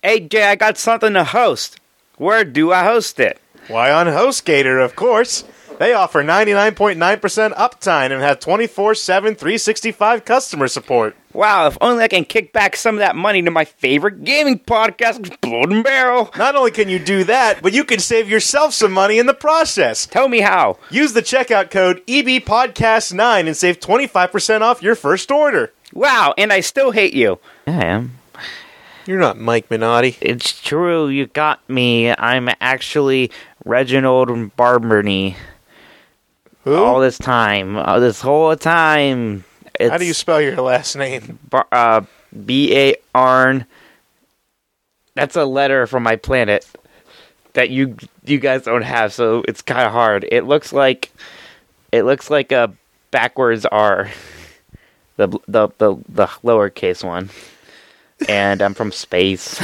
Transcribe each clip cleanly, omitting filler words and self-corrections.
Hey, Jay, I got something to host. Where do I host it? Why, on HostGator, of course. They offer 99.9% uptime and have 24/7, 365 customer support. Wow, if only I can kick back some of that money to my favorite gaming podcast, Exploding Barrel. Not only can you do that, but you can save yourself some money in the process. Tell me how. Use the checkout code EBPodcast9 and save 25% off your first order. Wow, and I still hate you. I am. You're not Mike Minotti. It's true, you got me. I'm actually Reginald Barberny. Who? All this time. This whole time. How do you spell your last name? B-A-R-N. That's a letter from my planet that you guys don't have, so it's kind of hard. It looks like a backwards R. The lowercase one. And I'm from space.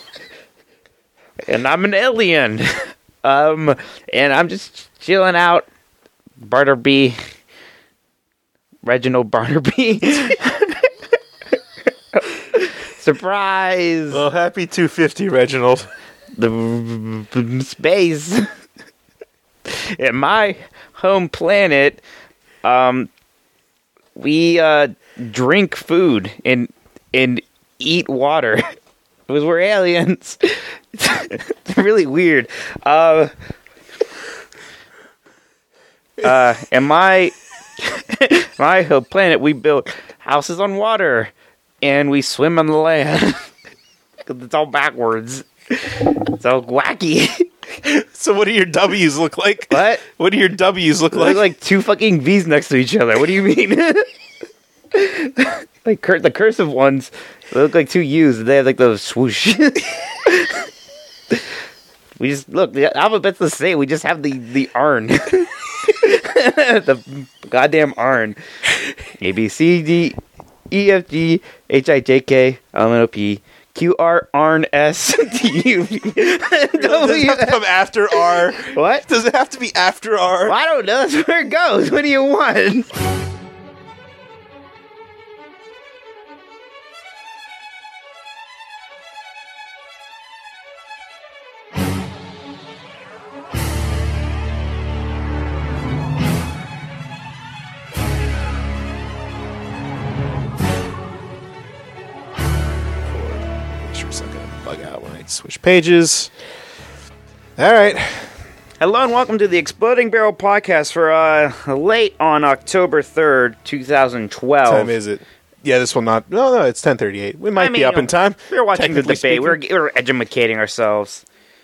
And I'm an alien. And I'm just chilling out. Barnaby. Reginald Barnaby. Surprise! Well, happy 250, Reginald. The space. At my home planet, we drink food and eat water. Because we're aliens. It's really weird. And my home planet, we built houses on water, and we swim on the land. Because it's all backwards. It's all wacky. So what do your W's look like? What? What do your W's look They like? look like two fucking V's next to each other. What do you mean? Like the cursive ones, they look like two U's. They have like those swoosh. We just look. The alphabet's the same. We just have the arn. The goddamn arn. A B C D E F G H I J K L M N O P Q R arn S T U V Does it have to come after R? What? Does it have to be after R? Well, I don't know. That's where it goes. What do you want? Switch pages. All right. Hello and welcome to the Exploding Barrel podcast for late on October 3rd, 2012. What time is it? Yeah, this will not. No, it's 10:38. We might be up in time. We were watching the technically debate. speaking. We were edumacating ourselves.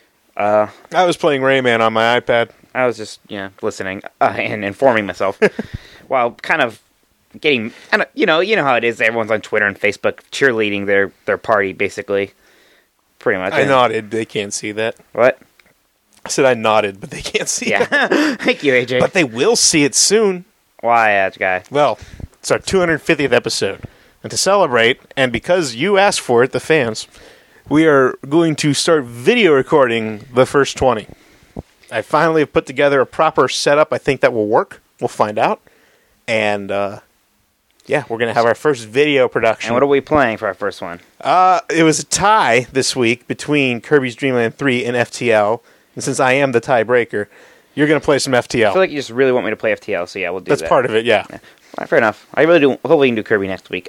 I was playing Rayman on my iPad. I was just, listening and informing myself while kind of getting, you know how it is. Everyone's on Twitter and Facebook cheerleading their party, basically. Pretty much. I nodded. They can't see that. What? I said I nodded, but they can't see that. Yeah. Thank you, AJ. But they will see it soon. Why, that guy? Well, it's our 250th episode. And to celebrate, and because you asked for it, the fans, we are going to start video recording the first 20. I finally have put together a proper setup. I think that will work. We'll find out. And, yeah, we're going to have our first video production. And what are we playing for our first one? It was a tie this week between Kirby's Dream Land 3 and FTL. And since I am the tiebreaker, you're going to play some FTL. I feel like you just really want me to play FTL, so yeah, we'll do that. That's part of it, yeah. All right, fair enough. I really do. Hopefully we can do Kirby next week.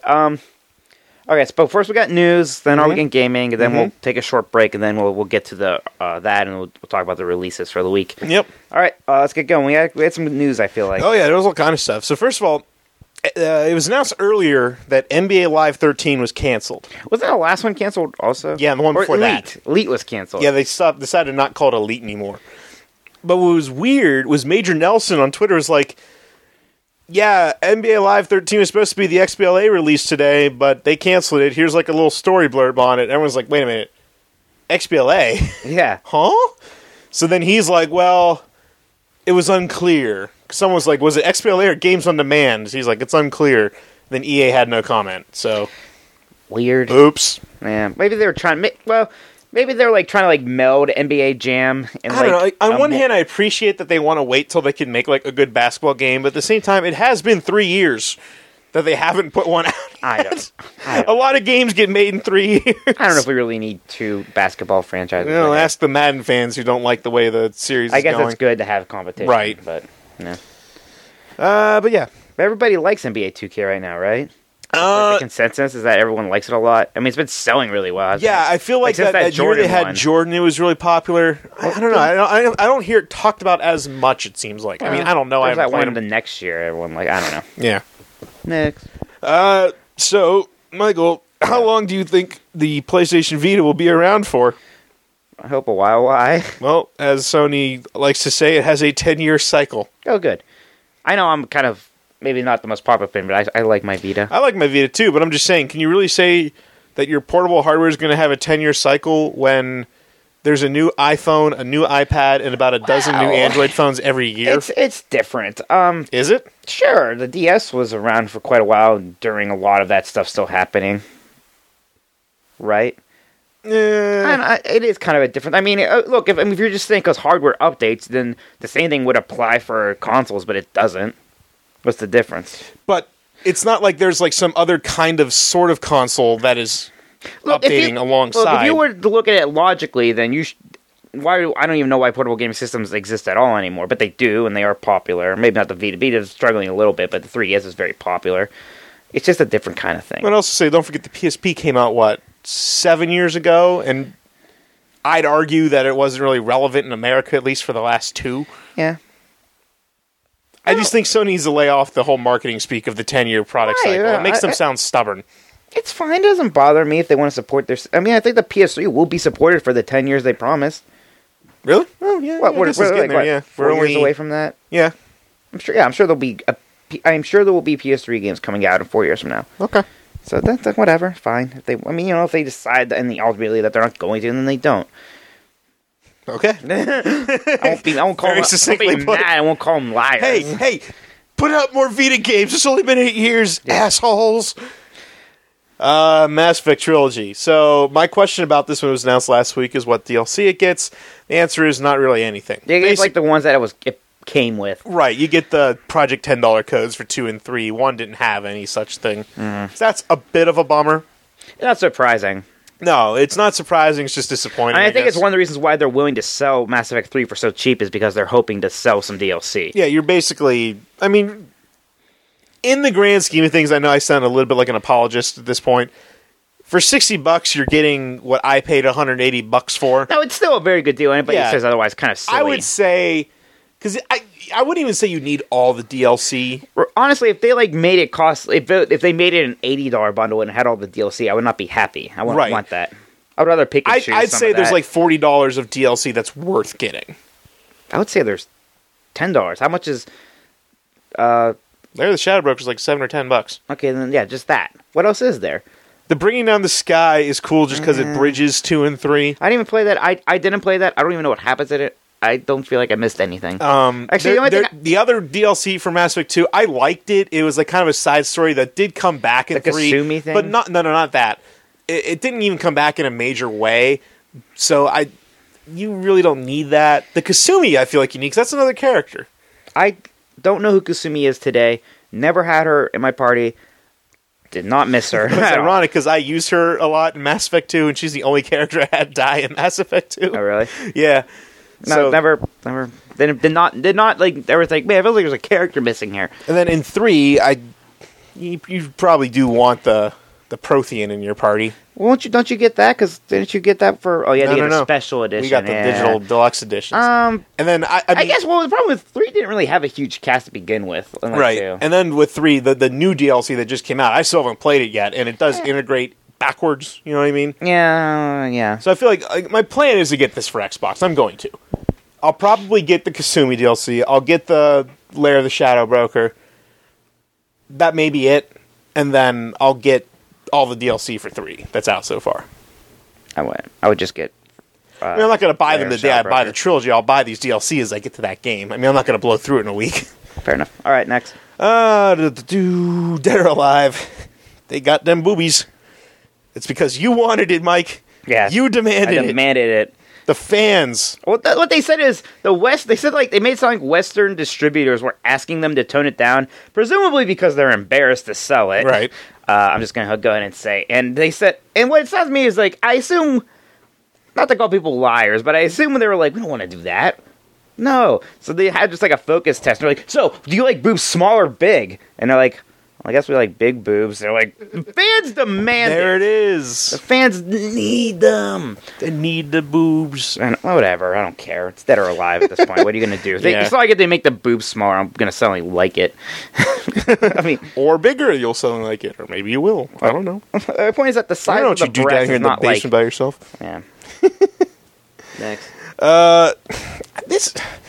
Okay, so first we got news, then Are We Getting Gaming, and then we'll take a short break, and then we'll get to the that, and we'll talk about the releases for the week. Yep. All right, let's get going. We had some news, I feel like. Oh, yeah, there was all kind of stuff. So first of all, it was announced earlier that NBA Live 13 was canceled. Wasn't the last one canceled also? Yeah, the one before that. Elite was canceled. Yeah, they decided to not call it Elite anymore. But what was weird was Major Nelson on Twitter was like, yeah, NBA Live 13 was supposed to be the XBLA release today, but they canceled it. Here's like a little story blurb on it. Everyone's like, wait a minute. XBLA? Yeah. Huh? So then he's like, well, it was unclear. Someone was like, was it XBLA or Games on Demand? He's like, it's unclear. Then EA had no comment. So weird. Oops. Yeah. Maybe they were trying. Maybe they were like trying to meld NBA Jam. And I don't know. Like, on one hand, I appreciate that they want to wait till they can make like a good basketball game, but at the same time, it has been 3 years that they haven't put one out. I don't. A lot of games get made in 3 years. I don't know if we really need 2 basketball franchises. Ask the Madden fans who don't like the way the series is going. I guess it's good to have competition. Right. But, no. But yeah. Everybody likes NBA 2K right now, right? The consensus is that everyone likes it a lot. I mean, it's been selling really well. Hasn't Yeah, it? I feel like since that year they had one. Jordan, it was really popular. I don't know. I don't hear it talked about as much, it seems like. I mean, I don't know. I There's haven't that played one them. the next year. Everyone like, I don't know. Yeah. Next. So, Michael, how long do you think the PlayStation Vita will be around for? I hope a while. Why? Well, as Sony likes to say, it has a 10-year cycle. Oh, good. I know I'm kind of maybe not the most popular fan, but I like my Vita. I like my Vita too, but I'm just saying, can you really say that your portable hardware is going to have a 10-year cycle when there's a new iPhone, a new iPad, and about a dozen new Android phones every year? It's different. Is it? Sure, the DS was around for quite a while during a lot of that stuff still happening. Right? It is kind of a different. I mean, look, if you're just saying because hardware updates, then the same thing would apply for consoles, but it doesn't. What's the difference? But it's not like there's like some other kind of sort of console that is updating alongside. Look, if you were to look at it logically, then you I don't even know why portable gaming systems exist at all anymore, but they do, and they are popular. Maybe not the Vita. Vita is struggling a little bit, but the 3DS is very popular. It's just a different kind of thing. I'd also say, don't forget the PSP came out, 7 years ago? And I'd argue that it wasn't really relevant in America, at least for the last 2. Yeah. I just think Sony needs to lay off the whole marketing speak of the 10-year product cycle. It makes them sound stubborn. It's fine. It doesn't bother me if they want to support their... I mean, I think the PS3 will be supported for the 10 years they promised. Really? Oh, yeah. We're getting there, yeah. 4 years away from that? Yeah. I'm sure there'll be... I'm sure there will be PS3 games coming out in 4 years from now. Okay. So that's whatever. Fine. If they decide ultimately that they're not going to, then they don't. Okay. I won't call them mad. I won't call them liars. Hey, put out more Vita games. It's only been 8 years, assholes. Mass Effect Trilogy. So my question about this when it was announced last week is what DLC it gets. The answer is not really anything. It's like the ones that it came with. Right, you get the Project $10 codes for 2 and 3. 1 didn't have any such thing. So that's a bit of a bummer. Not surprising. No, it's not surprising. It's just disappointing. I think it's one of the reasons why they're willing to sell Mass Effect 3 for so cheap is because they're hoping to sell some DLC. Yeah, you're basically... I mean, in the grand scheme of things, I know I sound a little bit like an apologist at this point. For $60, you're getting what I paid $180 for. No, it's still a very good deal. Anybody who says otherwise kind of silly. I would say... Because I wouldn't even say you need all the DLC. Honestly, if they made it cost, if they made it an $80 bundle and had all the DLC, I would not be happy. I wouldn't want that. I would rather pick and choose. I'd say there's $40 of DLC that's worth getting. I would say there's $10. How much is? There, the Shadow Broker's like $7 or $10. Okay, then yeah, just that. What else is there? The Bringing Down the Sky is cool just because it bridges 2 and 3. I didn't even play that. I didn't play that. I don't even know what happens in it. I don't feel like I missed anything. Actually, the other DLC for Mass Effect 2, I liked it. It was like kind of a side story that did come back in 3. The Kasumi thing? But not that. It didn't even come back in a major way. So you really don't need that. The Kasumi, I feel like you need, because that's another character. I don't know who Kasumi is today. Never had her in my party. Did not miss her. It's ironic because I use her a lot in Mass Effect 2, and she's the only character I had die in Mass Effect 2. Oh, really? Yeah. No, So, never. Did not like ever think, man, I feel like there's a character missing here. and then in 3, you probably do want the Prothean in your party. Well, don't you get that? Because didn't you get that for? Oh, yeah, you get the special edition. We got the digital deluxe editions. And then I mean, guess the problem with 3 didn't really have a huge cast to begin with. right. And then with 3, the new DLC that just came out, I still haven't played it yet, and it does integrate backwards. You know what I mean? Yeah. So I feel like my plan is to get this for Xbox. I'm going to. I'll probably get the Kasumi DLC. I'll get the Lair of the Shadow Broker. That may be it. And then I'll get all the DLC for 3 that's out so far. I would just get... I mean, I'm not going to buy them Lair the of day I Shadow buy Broker. the trilogy. I'll buy these DLC as I get to that game. I mean, I'm not going to blow through it in a week. Fair enough. All right, next. Dead or Alive. They got them boobies. It's because you wanted it, Mike. Yeah. You demanded I demanded it. The fans. What they said is they said like they made it sound like Western distributors were asking them to tone it down, presumably because they're embarrassed to sell it. Right. I'm just gonna go ahead and say, and they said, and what it sounds to me is like, I assume, not to call people liars, but I assume they were like, we don't want to do that. No. So they had just like a focus test. They're like, so do you like boobs small or big? And they're like, well, I guess we like big boobs. They're like, fans demand There it The is. fans need them. They need the boobs. And whatever, I don't care. It's dead or alive at this point. What are you gonna do? Yeah. It's not like if they make the boobs smaller, I'm gonna suddenly like it. I mean, Or bigger, you'll suddenly like it. Or maybe you will. I don't know. the point is that the I size don't know of what the you do breast down here is in the not like. basement by yourself. Yeah. Next. This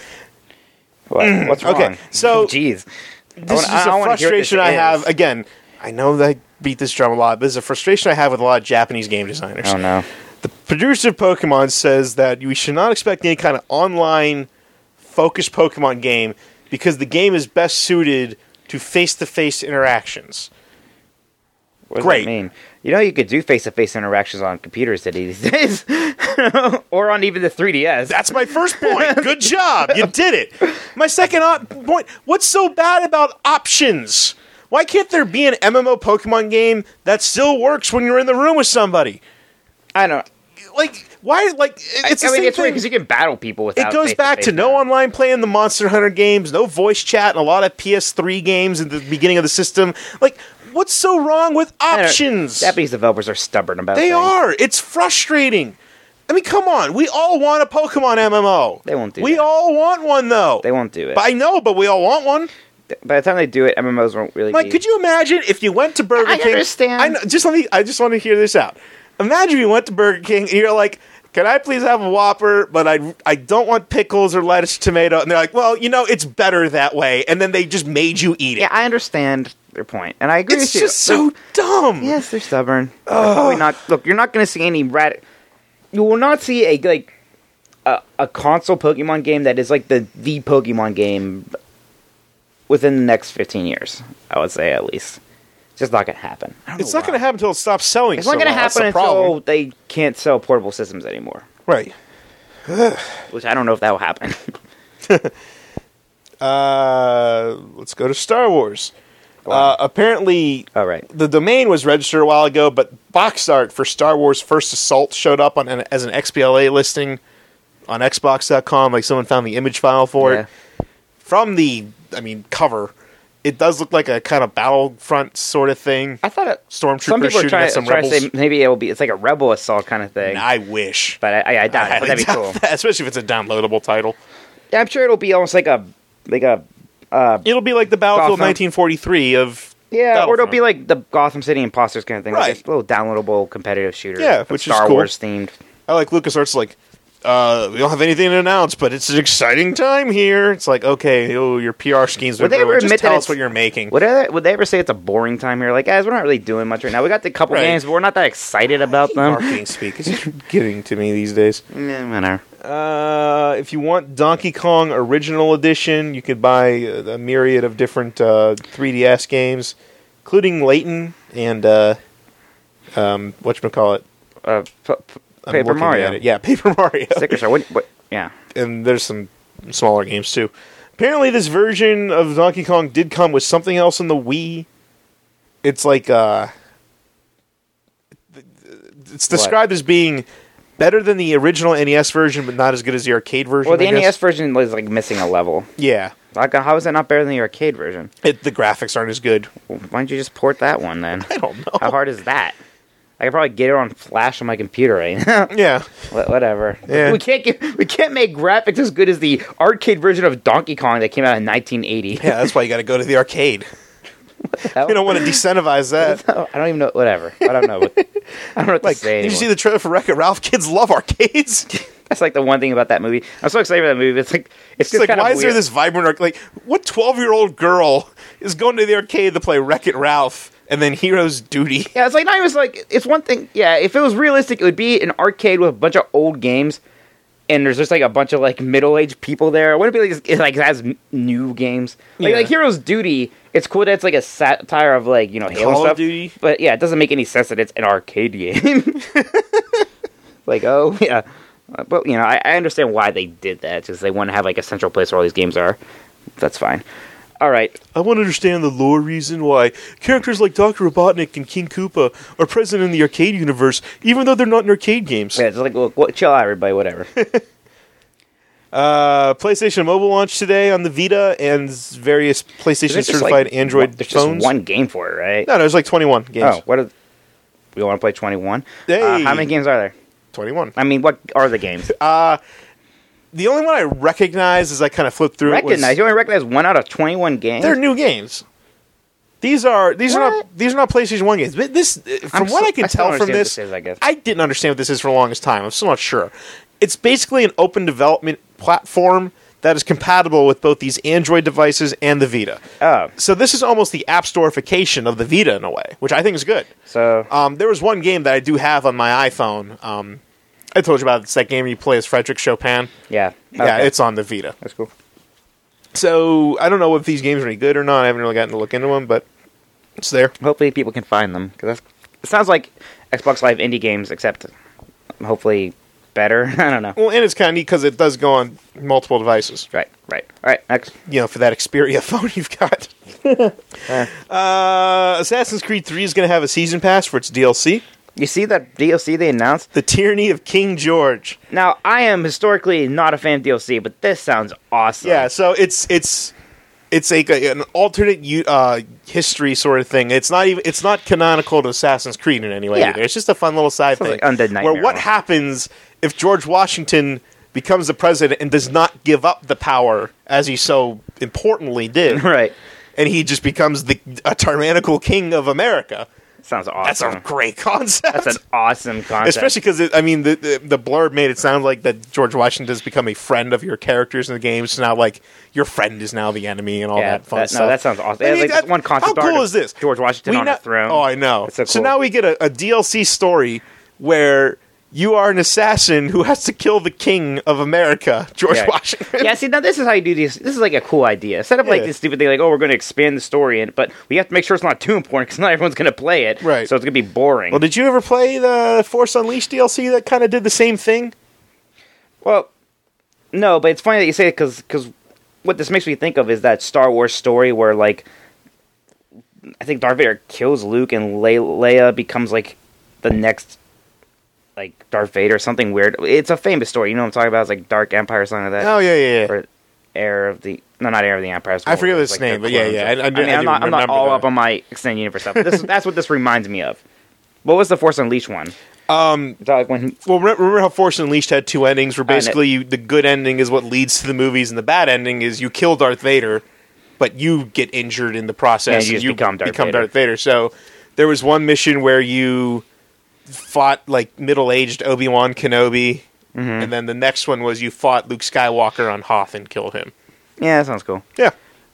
What's wrong? okay, so- jeez. This is just a frustration I have. Again, I know that I beat this drum a lot, but this is a frustration I have with a lot of Japanese game designers. Oh no. The producer of Pokemon says that we should not expect any kind of online focused Pokemon game because the game is best suited to face-to-face interactions. What does Great. that mean? You know, you could do face-to-face interactions on computers these days, or on even the 3DS. That's my first point. Good job. You did it. My second point, what's so bad about options? Why can't there be an MMO Pokemon game that still works when you're in the room with somebody? I don't. Like, why? Like, it's the I mean, same it's weird thing. because you can battle people without. It goes back to face-to-face no now. online play in the Monster Hunter games, no voice chat, and a lot of PS3 games at the beginning of the system. Like, what's so wrong with I don't- options? Japanese developers are stubborn about. They things. are. It's frustrating. I mean, come on. We all want a Pokemon MMO. They won't do We that. all want one, though. They won't do it. But I know, but we all want one. By the time they do it, MMOs won't really. Like, be... could you imagine if you went to Burger I King? understand. I just want to hear this out. Imagine you went to Burger King and you're like, "Can I please have a Whopper? But I don't want pickles or lettuce, tomato." And they're like, "Well, you know, it's better that way." And then they just made you eat it. Yeah, I understand their point, and I agree It's with you. just so dumb. Yes, they're stubborn. They're probably not. Look, you're not going to see any You will not see a console Pokemon game that is like the Pokemon game within the next 15 years. I would say at least. It's just not going to happen. It's not going to happen until it stops selling. It's not going to That's happen the problem. until they can't sell portable systems anymore. Right. Which I don't know if that will happen. Let's go to Star Wars. Apparently, All right. the domain was registered a while ago, but box art for Star Wars First Assault showed up as an XBLA listing on Xbox.com. Like someone found the image file for it. From the, cover, it does look like a kind of Battlefront sort of thing. I thought some Stormtroopers people are shooting trying at some to rebels. say maybe it's like a rebel assault kind of thing. I wish. But I doubt it. But that'd be cool. That, especially if it's a downloadable title. Yeah, I'm sure it'll be almost like a It'll be like the Battlefield Gotham. 1943 of or it'll Battlefront. be like the Gotham City Imposters kind of thing, Right. like a little downloadable competitive shooter. Yeah, that's which is Star cool. Wars themed. I like LucasArts like, we don't have anything to announce, but it's an exciting time here. It's like, okay, your PR schemes are Would they ever really, just admit tell that us it's- what you're making. Would they ever say it's a boring time here? Like, guys, we're not really doing much right now. We got the couple Right. games, but we're not that excited about them. Marketing speak is getting to me these days. Yeah, whatever. If you want Donkey Kong Original Edition, you could buy a myriad of different 3DS games, including Layton and whatchamacallit. I'm Paper looking Mario. at it. Yeah, Paper Mario. Sticker Shock. What? Yeah. And there's some smaller games too. Apparently, this version of Donkey Kong did come with something else in the Wii. It's like it's described as being better than the original NES version, but not as good as the arcade version. Well, the I guess. NES version was like missing a level. Yeah, Like, how is that not better than the arcade version? the graphics aren't as good. Well, why don't you just port that one then? I don't know. How hard is that? I could probably get it on Flash on my computer right now. Yeah, Whatever. Yeah. We can't make graphics as good as the arcade version of Donkey Kong that came out in 1980. yeah. That's why you got to go to the arcade. Hell? You don't want to decentivize that. I don't even know. Whatever. I don't know. I don't know what Like, to say did you anymore. see the trailer for Wreck-It Ralph? Kids love arcades. That's like the one thing about that movie. I'm so excited for that movie. It's It's just like, kind why of is there weird. this vibrant like what 12-year-old girl is going to the arcade to play Wreck-It Ralph and then Hero's Duty? Yeah, it's like not even like it's one thing. Yeah, if it was realistic, it would be an arcade with a bunch of old games, and there's just like a bunch of like middle-aged people there. It wouldn't be like it has new games. Like, Yeah. like Hero's Duty. It's cool that it's like a satire of like Halo Call of stuff. Duty? But yeah, it doesn't make any sense that it's an arcade game. Like, oh yeah, But I understand why they did that. Just they want to have like a central place where all these games are. That's fine. All right. I want to understand the lore reason why characters like Dr. Robotnik and King Koopa are present in the arcade universe, even though they're not in arcade games. Yeah, it's like, look, chill out, everybody. Whatever. PlayStation Mobile launched today on the Vita and various PlayStation certified Android there's phones. Just one game for it, right? No, there's like 21 games. Oh, we want to play 21? Hey. How many games are there? 21. I mean, what are the games? The only one I recognize as I kind of flipped through You only recognize 1 out of 21 games? They're new games. These are not PlayStation 1 games. This, from what I can tell from this, I didn't understand what this is for the longest time. I'm still not sure. It's basically an open development platform that is compatible with both these Android devices and the Vita. Oh. So this is almost the App Store-ification of the Vita in a way, which I think is good. So there was one game that I do have on my iPhone. I told you about it. It's that game you play as Frederick Chopin. Yeah. Okay. Yeah, it's on the Vita. That's cool. So I don't know if these games are any good or not. I haven't really gotten to look into them, but it's there. Hopefully people can find them. Because it sounds like Xbox Live indie games, except hopefully better. I don't know. Well, and it's kind of neat because it does go on multiple devices. Right. All right, next. For that Xperia phone you've got. Assassin's Creed 3 is going to have a season pass for its DLC. You see that DLC they announced? The Tyranny of King George. Now, I am historically not a fan of DLC, but this sounds awesome. Yeah, so it's like an alternate history sort of thing. It's not canonical to Assassin's Creed in any way either. It's just a fun little side thing. Like Undead Nightmare. Where what happens if George Washington becomes the president and does not give up the power as he so importantly did. Right. And he just becomes a tyrannical king of America. Sounds awesome. That's a great concept. That's an awesome concept. Especially because, the blurb made it sound like that George Washington has become a friend of your characters in the game. So now, like, your friend is now the enemy and all that fun stuff. No, that sounds awesome. This one concept how cool is this? George Washington on a throne. Oh, I know. So, cool. So now we get a DLC story where you are an assassin who has to kill the king of America, George Washington. Yeah, see, now this is how you do this. This is like a cool idea. Instead of like this stupid thing like, we're going to expand the story, but we have to make sure it's not too important because not everyone's going to play it. Right. So it's going to be boring. Well, did you ever play the Force Unleashed DLC that kind of did the same thing? Well, no, but it's funny that you say it because what this makes me think of is that Star Wars story where, like, I think Darth Vader kills Luke and Leia becomes, like, the next, like, Darth Vader, something weird. It's a famous story. You know what I'm talking about? It's like Dark Empire or something like that. Oh, yeah. Or Heir of the... No, not Heir of the Empire. I forget his name, but yeah. I'm not all up on my extended universe stuff. That's what this reminds me of. What was the Force Unleashed one? Remember how Force Unleashed had two endings, where basically the good ending is what leads to the movies, and the bad ending is you kill Darth Vader, but you get injured in the process, and you become Darth Vader. So there was one mission where you fought like middle-aged Obi-Wan Kenobi, and then the next one was you fought Luke Skywalker on Hoth and killed him. Yeah, that sounds cool. Yeah.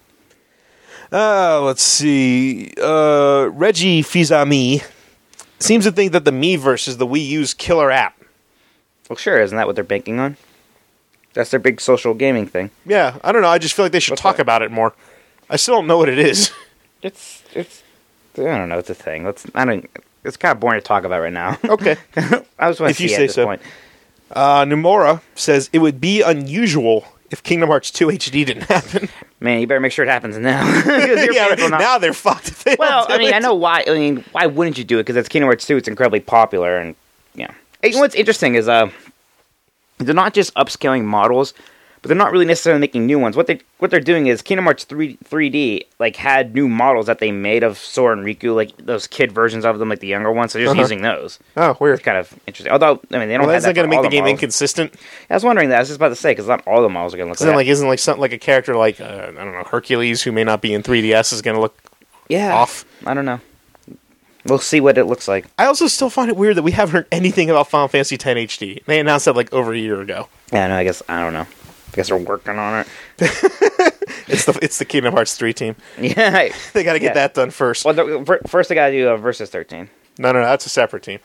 Let's see. Reggie Fils-Aimé seems to think that the Miiverse is the Wii U's killer app. Well, sure, isn't that what they're banking on? That's their big social gaming thing. Yeah, I don't know. I just feel like they should talk about it more. I still don't know what it is. It's. I don't know. It's a thing. It's kind of boring to talk about right now. Okay. I was want to see at this point. Nomura says it would be unusual if Kingdom Hearts 2 HD didn't happen. Man, you better make sure it happens now. Now they're fucked. I know why. I mean, why wouldn't you do it? Because it's Kingdom Hearts 2. It's incredibly popular, and yeah. You know what's interesting is they're not just upscaling models, but they're not really necessarily making new ones. What they're doing is Kingdom Hearts 3D like had new models that they made of Sora and Riku, like those kid versions of them, like the younger ones. So they're just using those. Oh, weird. It's kind of interesting. Although they don't. Well, that's not going to make the game models. inconsistent. I was wondering that. I was just about to say because not all the models are going to look like that. Isn't like something like a character like I don't know, Hercules, who may not be in 3DS, is going to look off. I don't know. We'll see what it looks like. I also still find it weird that we haven't heard anything about Final Fantasy X HD. They announced that like over a year ago. Yeah, no, I don't know. I guess they're working on it. It's the Kingdom Hearts 3 team. Yeah. They got to get that done first. Well, first they got to do Versus 13. No, that's a separate team.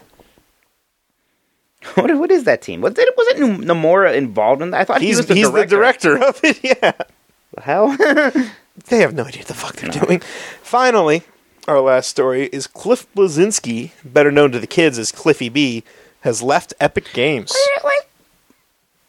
What is that team? Was it Nomura involved in that? I thought he was the director. He's the director of it, yeah. The hell? They have no idea what the fuck they're doing. Finally, our last story is Cliff Bleszinski, better known to the kids as Cliffy B, has left Epic Games.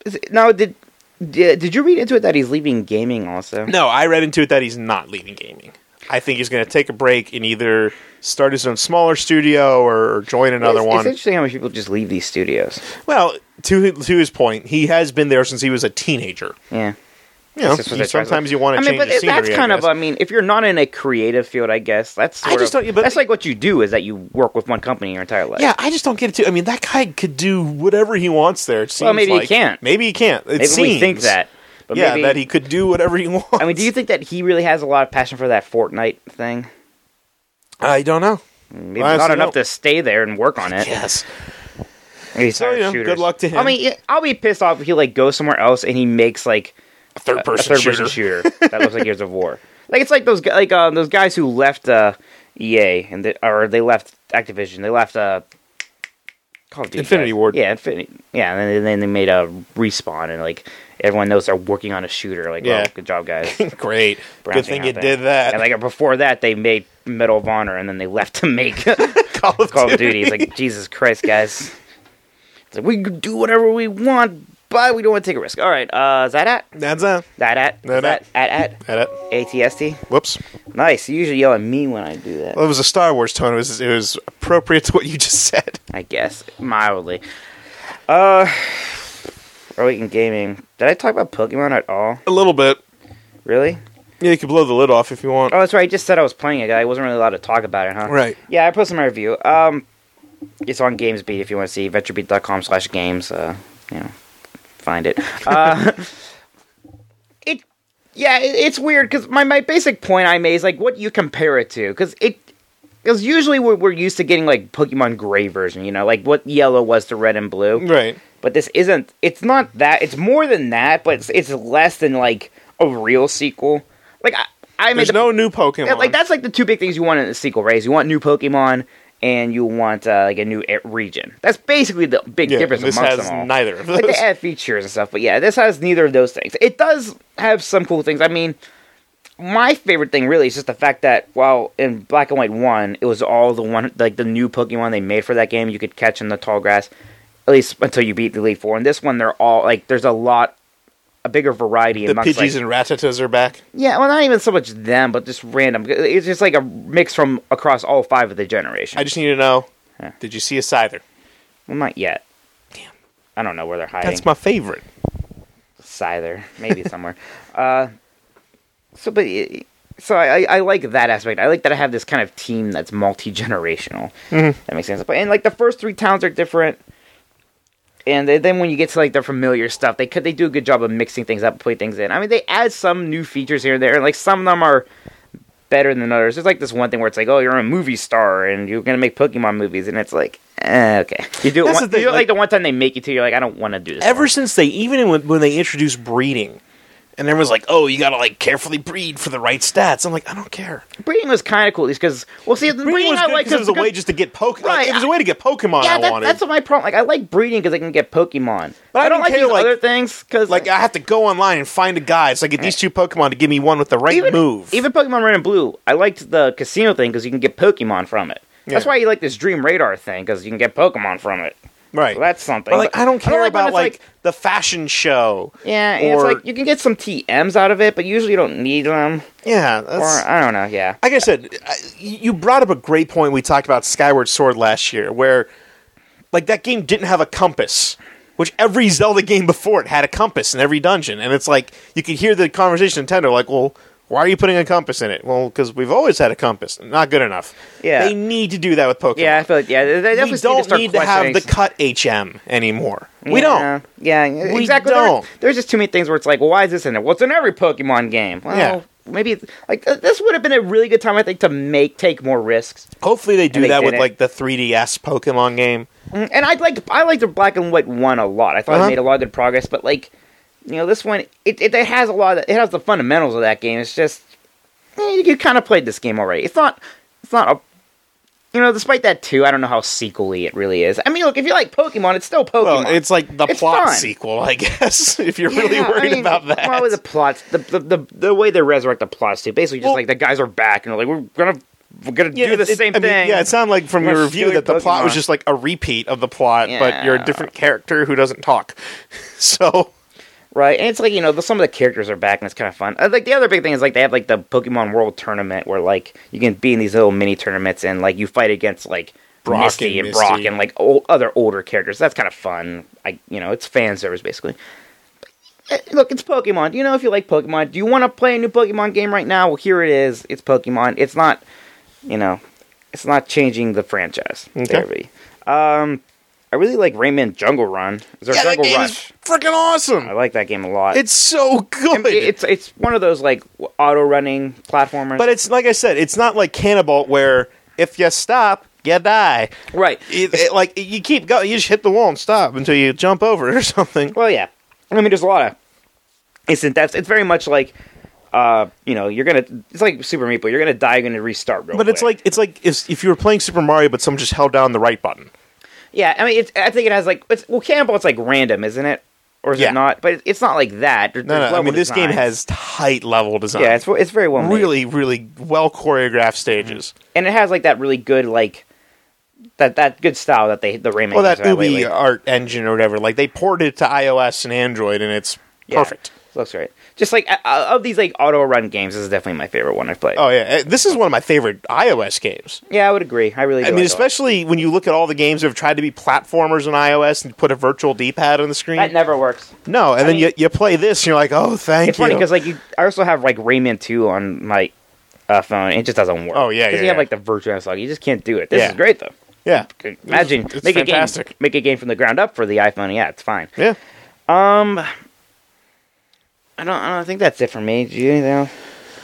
Now, did you read into it that he's leaving gaming also? No, I read into it that he's not leaving gaming. I think he's going to take a break and either start his own smaller studio or join another one. It's interesting how many people just leave these studios. Well, to his point, he has been there since he was a teenager. Yeah. You know, sometimes you want to change the scenery. That's kind of, I mean, if you're not in a creative field, I guess, that's that's like what you do is that you work with one company your entire life. Yeah, I just don't get it too. I mean, that guy could do whatever he wants there. It seems well, maybe he can't. Maybe he can't. Maybe we think that. But yeah, maybe, that he could do whatever he wants. I mean, do you think that he really has a lot of passion for that Fortnite thing? I don't know. Maybe not enough to stay there and work on it. Yes. Maybe so, good luck to him. I mean, I'll be pissed off if he like goes somewhere else and he makes like a third-person shooter that looks like Gears of War. Like it's like those guys who left EA and they left Activision. They left Call of Duty. Infinity Ward. Yeah, Infinity. Yeah, and then they made a Respawn and like everyone knows they're working on a shooter. Like, yeah. Oh, good job, guys. Great. Good thing you did that. And like before that, they made Medal of Honor, and then they left to make Call of Duty. It's like, Jesus Christ, guys. It's like, we can do whatever we want, but we don't want to take a risk. All right, is that it? That's it. At ATST? Whoops. Nice. You usually yell at me when I do that. Well, it was a Star Wars tone. It was appropriate to what you just said. I guess. Mildly. Are we in gaming? Did I talk about Pokemon at all? A little bit. Really? Yeah, you can blow the lid off if you want. Oh, that's right. I just said I was playing it. I wasn't really allowed to talk about it, huh? Right. Yeah, I posted my review. It's on GamesBeat if you want to see. VentureBeat.com/games. Find it. It's weird because my basic point I made is like what you compare it to because usually we're used to getting like Pokemon Gray version, you know, like what Yellow was to Red and Blue. Right. But this isn't. It's not that. It's more than that, but it's less than like a real sequel. Like there's no new Pokemon. Yeah, like that's like the two big things you want in a sequel, right? Is you want new Pokemon and you want like a new region. That's basically the big difference amongst them all. This has neither of those. Like they add features and stuff, but yeah, this has neither of those things. It does have some cool things. I mean, my favorite thing really is just the fact that while in Black and White 1, it was all the new Pokemon they made for that game you could catch in the tall grass, at least until you beat the Elite Four. And this one, they're all like there's a bigger variety. The Pidgeys and Rattatas are back. Yeah, well, not even so much them, but just random. It's just like a mix from across all 5 of the generation. I just need to know, did you see a Scyther? Well, not yet. Damn. I don't know where they're hiding. That's my favorite. Scyther. Maybe somewhere. I like that aspect. I like that I have this kind of team that's multi-generational. Mm-hmm. That makes sense. And like the first 3 towns are different. And then when you get to like the familiar stuff, they do a good job of mixing things up, putting things in. I mean, they add some new features here and there, and like some of them are better than others. There's like this one thing where it's like, oh, you're a movie star and you're gonna make Pokemon movies, and it's like, okay. You do it like the one time they make you to, you're like, I don't want to do this. Ever since when they introduced breeding. And everyone's like, oh, you gotta, like, carefully breed for the right stats. I'm like, I don't care. Breeding was kind of cool, because, well, see, breeding was I like... because it was a way just to get Pokemon. Right, it was a way to get Pokemon wanted. That's what my problem... Like, I like breeding because I can get Pokemon. But I don't like these other things, because... Like, I have to go online and find a guide, so I get these 2 Pokemon to give me one with the right move. Even Pokemon Red and Blue, I liked the casino thing because you can get Pokemon from it. Yeah. That's why you like this Dream Radar thing, because you can get Pokemon from it. Right. So that's something. But, like, I don't care about, like, the fashion show. Yeah, and it's like, you can get some TMs out of it, but usually you don't need them. Yeah. Or, I don't know, yeah. Like I said, you brought up a great point. We talked about Skyward Sword last year, where, like, that game didn't have a compass, which every Zelda game before it had a compass in every dungeon. And it's like, you could hear the conversation Nintendo, like, well, why are you putting a compass in it? Well, because we've always had a compass. Not good enough. Yeah. They need to do that with Pokemon. Yeah, I feel like, they definitely we don't need to have the cut HM anymore. We don't. Yeah, exactly. There's just too many things where it's like, well, why is this in there? Well, it's in every Pokemon game. Well, maybe, like, this would have been a really good time, I think, to take more risks. Hopefully they do that with, like, the 3DS Pokemon game. And I liked the Black and White 1 a lot. I thought it made a lot of good progress, but, like, you know, this one, it has a lot of, it has the fundamentals of that game. It's just, you kind of played this game already. It's not a, you know, despite that too, I don't know how sequel-y it really is. I mean, look, if you like Pokemon, it's still Pokemon. Well, it's like it's plot fun. Sequel, I guess, if you're really worried about that. Well, with the plots, the way they resurrect the plots too, basically just like the guys are back and they're like, we're gonna do the same thing. Yeah, it sounded like from your review that the plot was just like a repeat of the plot, but you're a different character who doesn't talk. So Right, and it's like, some of the characters are back, and it's kind of fun. Like, the other big thing is, like, they have, like, the Pokemon World Tournament, where, like, you can be in these little mini tournaments, and, like, you fight against, like, Misty and Brock, and, like, other older characters. That's kind of fun. It's fan service, basically. Look, it's Pokemon. If you like Pokemon, do you want to play a new Pokemon game right now? Well, here it is. It's Pokemon. It's not, it's not changing the franchise. Okay. I really like Rayman Jungle Run. Jungle Rush. Freaking awesome. I like that game a lot. It's so good. It's one of those, like, auto-running platformers. But it's, like I said, it's not like Cannibal, where if you stop, you die. Right. Like, you keep going, you just hit the wall and stop until you jump over it or something. Well, yeah. I mean, there's a lot of instant deaths. It's very much like, it's like Super Meat Boy. You're gonna die, you're gonna restart real quick. But it's like if you were playing Super Mario, but someone just held down the right button. Yeah, I mean, I think it has, like, Cannibal, it's, like, random, isn't it? Or is it not? But it's not like that. No. I mean, this game has tight level design. Yeah, it's very well made. Really, really well choreographed stages. And it has, like, that really good, like, that good style that the Rayman Well, that Ubi lately. Art engine or whatever. Like, they ported it to iOS and Android, and it's perfect. It looks great. Just, like, of these, like, auto-run games, this is definitely my favorite one I've played. Oh, yeah. This is one of my favorite iOS games. Yeah, I would agree. I really do. I mean, especially when you look at all the games that have tried to be platformers on iOS and put a virtual D-pad on the screen. That never works. No, and then you play this, and you're like, oh, thank you. It's funny, because, like, I also have, like, Rayman 2 on my phone, and it just doesn't work. Oh, yeah, Because you have, like, the virtual analog. You just can't do it. This is great, though. Yeah. Imagine, it's make fantastic. make a game from the ground up for the iPhone. Yeah, it's fine. Yeah. I don't think that's it for me. Do you anything else?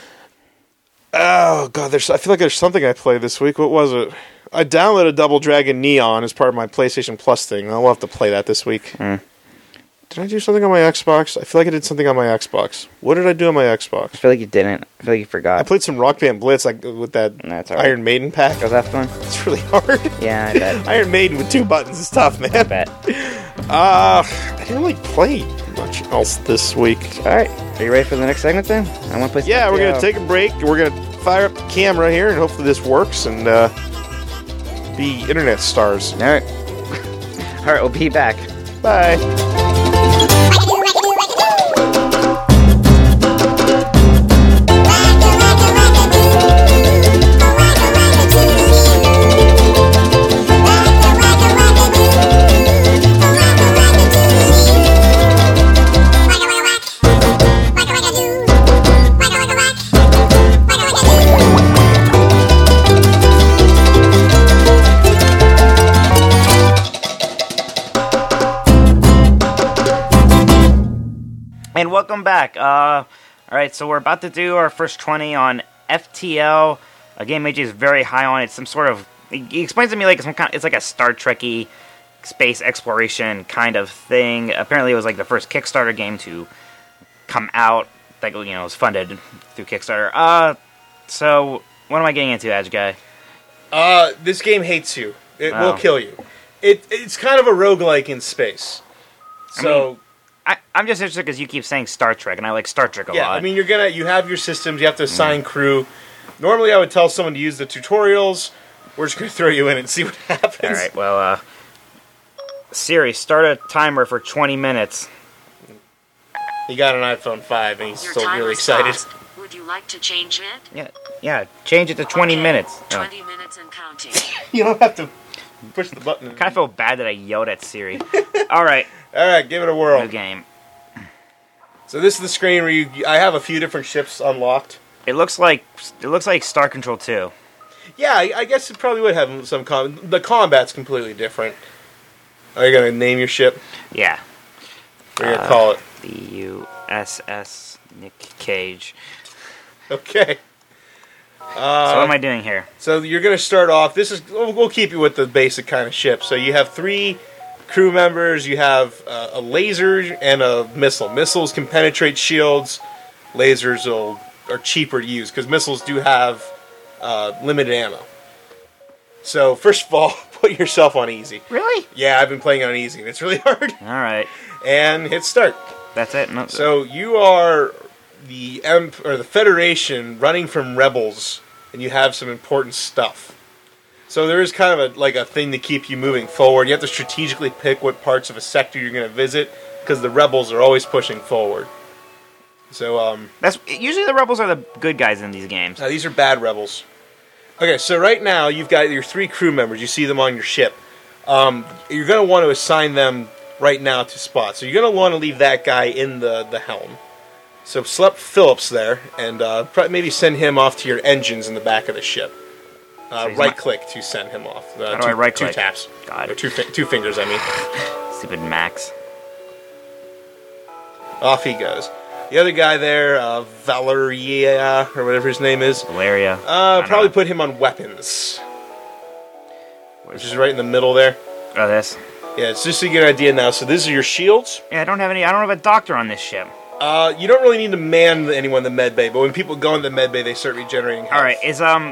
Oh, God, I feel like there's something I played this week. What was it? I downloaded Double Dragon Neon as part of my PlayStation Plus thing. I'll have to play that this week. Did I do something on my Xbox? I feel like I did something on my Xbox. What did I do on my Xbox? I feel like you didn't. I feel like you forgot. I played some Rock Band Blitz with that Iron Maiden pack. Was that fun? It's really hard. Yeah, I bet. Iron Maiden with 2 buttons is tough, man. I bet. I didn't really play much else this week. All right. Are you ready for the next segment then? I want to play. Yeah, we're going to take a break. We're going to fire up the camera here, and hopefully this works, and be internet stars. All right. All right, we'll be back. Bye. And welcome back. All right, so we're about to do our first 20 on FTL. A game AJ is very high on. It's some sort of. He explains to me like it's like a Star Trek-y space exploration kind of thing. Apparently, it was like the first Kickstarter game to come out. Like it was funded through Kickstarter. So what am I getting into, Edge Guy? This game hates you. It will kill you. It's kind of a roguelike in space. So. I'm just interested because you keep saying Star Trek, and I like Star Trek a lot. Yeah, I mean, you have your systems, you have to assign crew. Normally, I would tell someone to use the tutorials. We're just going to throw you in and see what happens. All right, well, Siri, start a timer for 20 minutes. He got an iPhone 5, and he's still really excited. Would you like to change it? Yeah, change it to 20 minutes. 20 minutes and counting. You don't have to push the button. I kind of feel bad that I yelled at Siri. All right, give it a whirl. new game. So this is the screen where I have a few different ships unlocked. It looks like Star Control 2. Yeah, I guess it probably would have some the combat's completely different. Are you going to name your ship? Yeah. What are you going to call it? The USS Nick Cage. Okay. So what am I doing here? So you're going to start off. We'll keep you with the basic kind of ship. So you have 3 crew members. You have a laser and a missile. Missiles can penetrate shields. Lasers are cheaper to use because missiles do have limited ammo. So first of all, put yourself on easy. Really? Yeah, I've been playing on easy. It's really hard. All right. And hit start. That's it. No, So you are the Federation running from rebels, and you have some important stuff. So there is kind of a thing to keep you moving forward. You have to strategically pick what parts of a sector you're going to visit because the rebels are always pushing forward. So That's usually the rebels are the good guys in these games. now these are bad rebels. Okay, so right now you've got your 3 crew members. You see them on your ship. You're going to want to assign them right now to spots. So you're going to want to leave that guy in the helm. So select Phillips there, and maybe send him off to your engines in the back of the ship. he's Right-click to send him off. How do I right-click? 2 taps. God. Or two fingers, I mean. Stupid Max. Off he goes. The other guy there, Valeria, or whatever his name is, Valeria. probably put him on weapons. Which is right in the middle there. Oh, this. Yeah, it's just to get an idea now. So these are your shields. Yeah, I don't have a doctor on this ship. You don't really need to man anyone in the med bay, but when people go in the med bay, they start regenerating health. All right,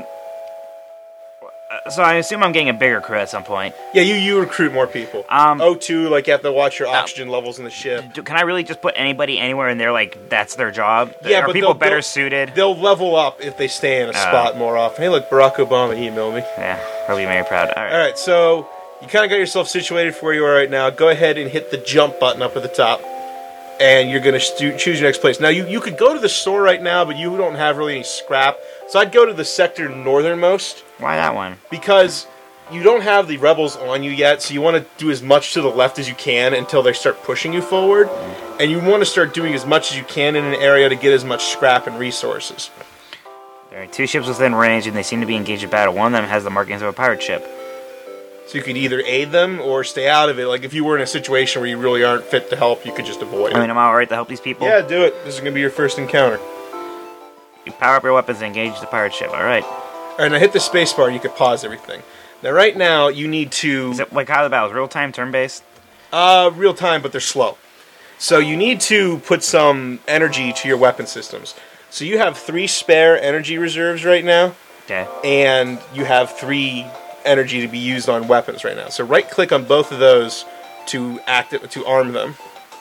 so I assume I'm getting a bigger crew at some point. Yeah, you recruit more people. O2, like you have to watch your oxygen levels in the ship. Can I really just put anybody anywhere and they're like, that's their job? Yeah, Are but people better they'll- suited? They'll level up if they stay in a spot more often. Hey, look, Barack Obama emailed me. Yeah, he'll be very proud. All right. All right, so you kind of got yourself situated for where you are right now. Go ahead and hit the jump button up at the top, and you're going to choose your next place. Now, you could go to the store right now, but you don't have really any scrap. So I'd go to the sector northernmost, Why that one? because you don't have the rebels on you yet, so you want to do as much to the left as you can until they start pushing you forward. And you want to start doing as much as you can in an area to get as much scrap and resources. There are 2 ships within range, and they seem to be engaged in battle. One of them has the markings of a pirate ship. So you could either aid them or stay out of it. Like if you were in a situation where you really aren't fit to help, you could just avoid it. I mean, am I alright to help these people? Yeah, do it. This is going to be your first encounter. You power up your weapons and engage the pirate ship. Alright. Alright, now hit the space bar. You could pause everything. Now, right now, you need to... Is it like how the battles? Real time, turn based? real time, but they're slow. So you need to put some energy to your weapon systems. So you have 3 spare energy reserves right now, Okay. and you have 3 energy to be used on weapons right now. So right-click on both of those to arm them.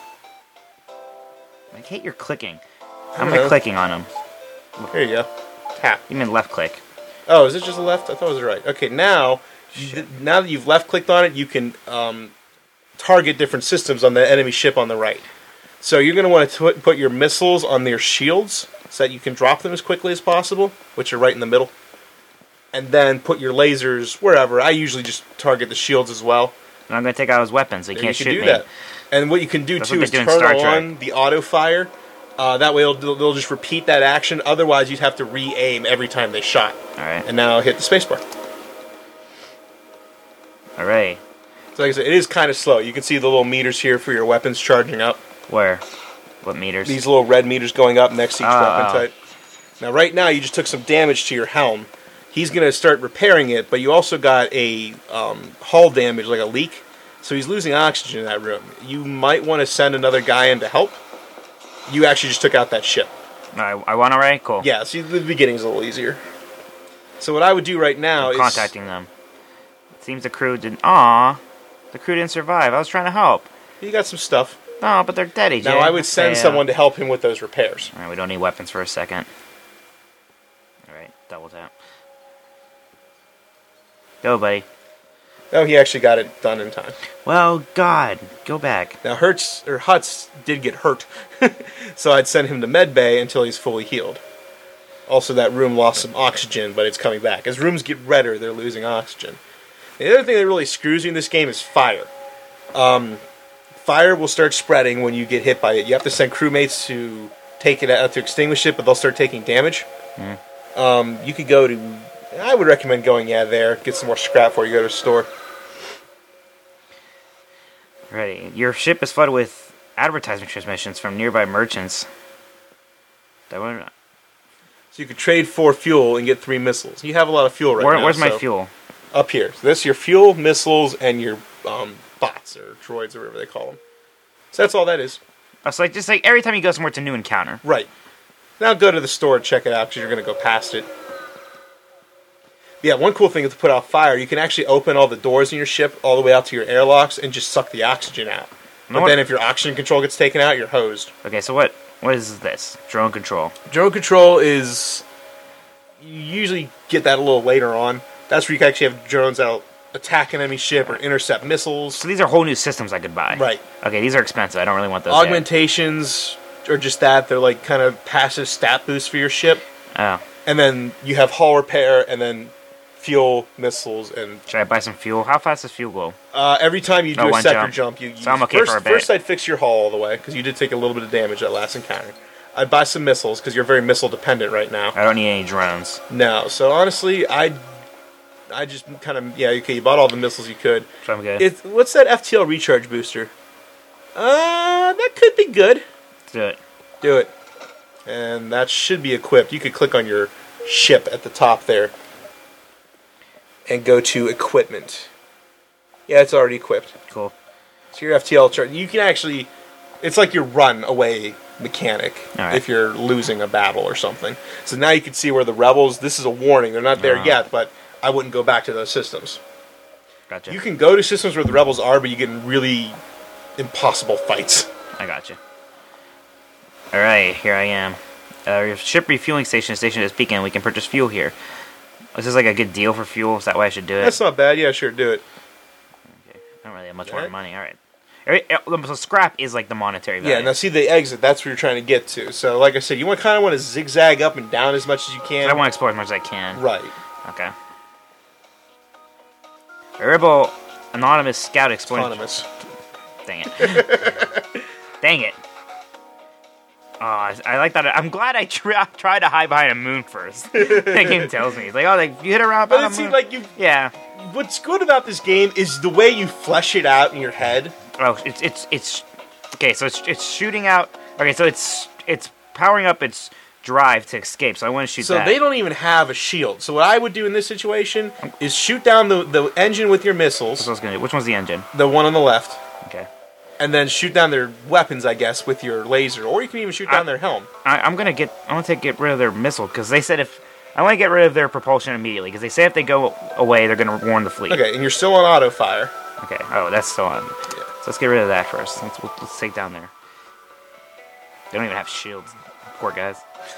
I hate your clicking. How am I clicking on them? Here you go. Tap. You mean left click. Oh, is it just left? I thought it was right. Okay, now that you've left-clicked on it, you can target different systems on the enemy ship on the right. So you're going to want to put your missiles on their shields so that you can drop them as quickly as possible, which are right in the middle. And then put your lasers wherever. I usually just target the shields as well. And I'm going to take out his weapons, so he can't you shoot can do me. that. And what you can do, That's too, what is they do turn in Star Trek. on the auto-fire. That way they'll just repeat that action. Otherwise, you'd have to re-aim every time they shot. Alright. And now hit the spacebar. Alright. So like I said, it is kind of slow. You can see the little meters here for your weapons charging up. Where? What meters? These little red meters going up next to each weapon Oh. type. Now, right now, you just took some damage to your helm. He's going to start repairing it, but you also got a hull damage, like a leak. So he's losing oxygen in that room. You might want to send another guy in to help. You actually just took out that ship. I want already? Cool. Yeah, see, the beginning's a little easier. So what I would do right now is... Contacting them. It seems the crew didn't... Aw. The crew didn't survive. I was trying to help. You got some stuff. No, but they're dead, AJ. Now, I would send someone to help him with those repairs. Alright, we don't need weapons for a second. Alright, double tap. Go, buddy. Oh, he actually got it done in time. Well, God. Go back. Now, Hutz did get hurt, so I'd send him to medbay until he's fully healed. Also, that room lost some oxygen, but it's coming back. As rooms get redder, they're losing oxygen. The other thing that really screws you in this game is fire. Fire will start spreading when you get hit by it. You have to send crewmates to take it out to extinguish it, but they'll start taking damage. You could go to... I would recommend going there, get some more scrap before you go to the store. Ready. Your ship is flooded with advertisement transmissions from nearby merchants. That one. So you could trade 4 fuel and get 3 missiles. You have a lot of fuel right now. Where's my so- fuel? Up here. So this is your fuel, missiles, and your bots, or droids, or whatever they call them. So that's all that is. It's like just like every time you go somewhere, it's a new encounter. Right. Now go to the store and check it out, because you're going to go past it. Yeah, one cool thing is to put out fire. You can actually open all the doors in your ship all the way out to your airlocks and just suck the oxygen out. But then if your oxygen control gets taken out, you're hosed. Okay, so what is this? Drone control. Drone control is... You usually get that a little later on. That's where you can actually have drones out attack an enemy ship or intercept missiles. So these are whole new systems I could buy. Right. Okay, these are expensive. I don't really want those. Yet. Augmentations are just that. They're like kind of passive stat boosts for your ship. Oh. And then you have hull repair and then fuel, missiles, and... Should I buy some fuel? How fast does fuel go? every time you do a one sector jump, you So I'm okay for a bit. First I'd fix your hull all the way, because you did take a little bit of damage that last encounter. I'd buy some missiles, because you're very missile dependent right now. I don't need any drones. No, so honestly, I just kind of... Yeah, okay, you bought all the missiles you could. So I'm good. What's that FTL recharge booster? That could be good. Let's do it. Do it. And that should be equipped. You could click on your ship at the top there. And go to equipment. Yeah, it's already equipped. Cool. So your FTL chart, you can actually... It's like your run away mechanic Alright. if you're losing a battle or something. So now you can see where the rebels... This is a warning. They're not there yet, but I wouldn't go back to those systems. Gotcha. You can go to systems where the rebels are, but you get in really impossible fights. I gotcha. Alright, here I am. Your ship refueling station is stationed at this beacon. We can purchase fuel here. Is this like a good deal for fuel? Is that why I should do it? That's not bad. Yeah, sure, do it. Okay. I don't really have much Alright. more money. Alright. So scrap is like the monetary value. Yeah, now see the exit. That's where you're trying to get to. So, like I said, you kind of want to zigzag up and down as much as you can. I want to explore as much as I can. Right. Okay. A rebel anonymous scout exploring. Autonomous. Dang it. Dang it. Oh, I like that. I'm glad I tried to hide behind a moon first. That game tells me. It's like, oh, you hit around But about it a moon. seems like you... Yeah. What's good about this game is the way you flesh it out in your head. Oh, it's okay. So it's shooting out. Okay, so it's powering up its drive to escape. So I want to shoot So that. they don't even have a shield. So what I would do in this situation is shoot down the engine with your missiles, That's what I was gonna do. Which one's the engine? the one on the left, Okay. and then shoot down their weapons, I guess, with your laser. Or you can even shoot down their helm. I want to get rid of their missile because they said I want to get rid of their propulsion immediately because they say if they go away they're gonna warn the fleet. Okay, and you're still on auto fire. Okay. Oh, that's still on. Yeah. So let's get rid of that first. Let's take down there. They don't even have shields. Poor guys.